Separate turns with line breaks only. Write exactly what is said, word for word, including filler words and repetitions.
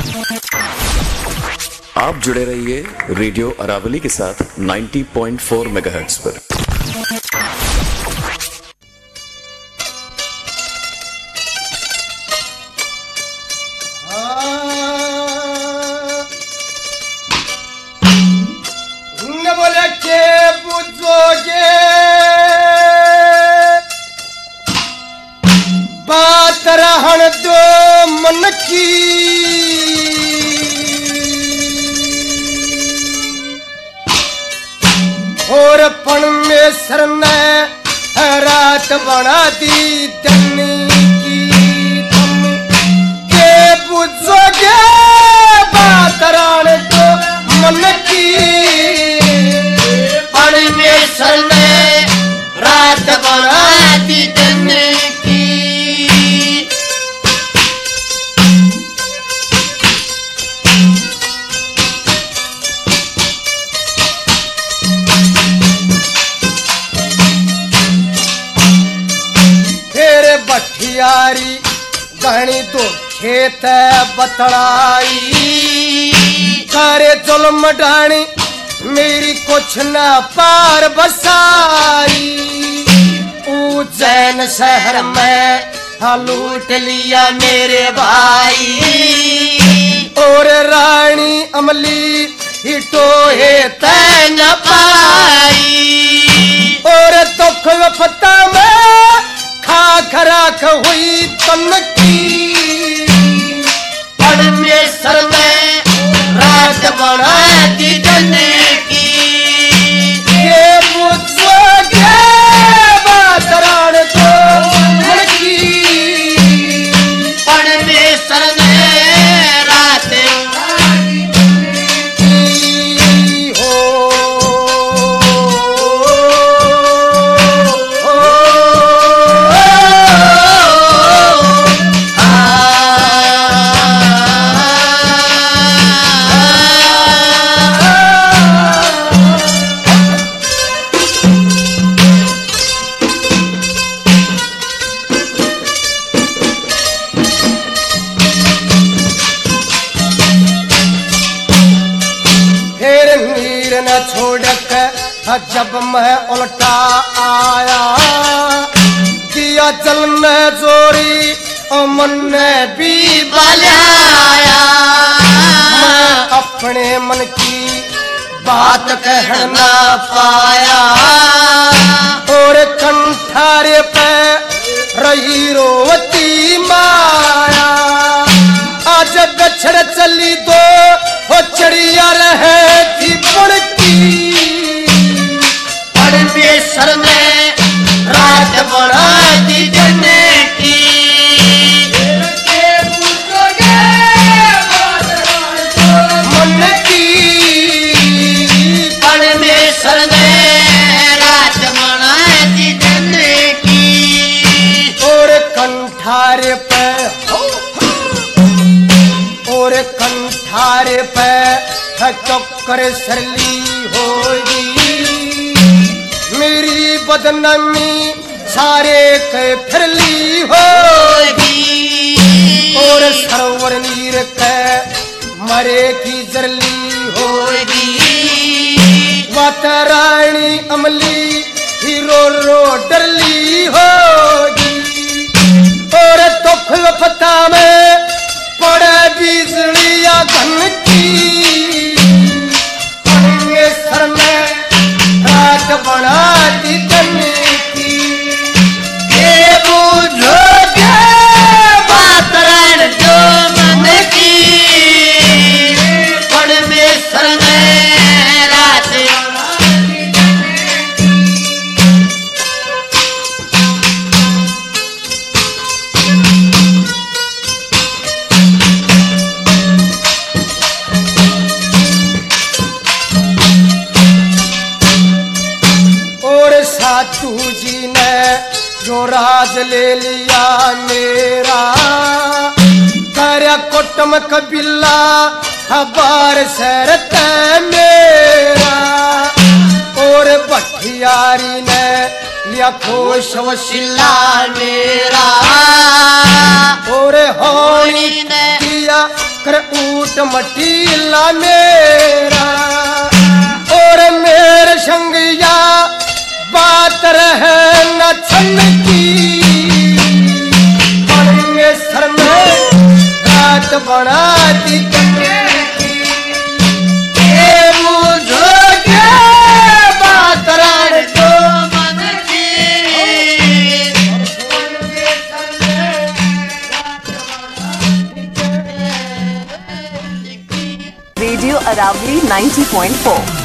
आप जुड़े रहिए रेडियो अरावली के साथ नब्बे पॉइंट चार मेगाहर्ट्ज पर।
बात रहन दो मन की, और परमेश्वर ने रात बना दी दिन की। तुम के बुझोगे बात रहन दो मन की, परमेश्वर ने रात बना दी दिन की। भठियारी गहनी तो खेत बतड़ाई, करे जुल्म डाणी मेरी कुछ न पार बसाई। उज्जैन शहर में लूट लिया मेरे भाई, और रानी अमली हिटोहे तै न पाई। और दुख विपदा में खाक राख हुई तन की, परमेश्वर ने रात बना दी दिन की। ये मुझसे बात रान को मन की, परमेश्वर ने रात की हो। छोड़ के जब मैं उल्टा आया, दिया जल में जोरी और मन ने भी बलाया। मैं अपने मन की बात कह ना पाया, और कंठारे पे रही रोवती माया। आज बछड़ चली दो वो चिड़िया रहे थी बुड़की, परमेश्वर ने रात बना दी दिन की। मन की, परमेश्वर ने रात बना दी दिन की। और कंठारे पे और कंठारे पे चक्कर सरली होगी, मेरी बदनामी सारे के फिरली होगी। और सरोवर नीर के मरे की जरली होगी, वत रानी अमली हीरो रो डरली होगी। और दुख विपदा में पड़े बिजलियां घन की, परमेश्वर ने रात बना दी दिन की। ये बुझोगे बात रान जो मन की, परमेश्वर ने रात बना दी दिन साधु जी ने जो राज ले लिया मेरा, कार्य कुटुम कबीला हबार शरत मेरा। और भठियारी ने लिया खोश वशिला मेरा, और होनी ने किया कर ऊट मटीला मेरा और मेरे संगिया बात रहे न छन की पड़ेंगे सर में रात बना दी
radio Aravali ninety point four.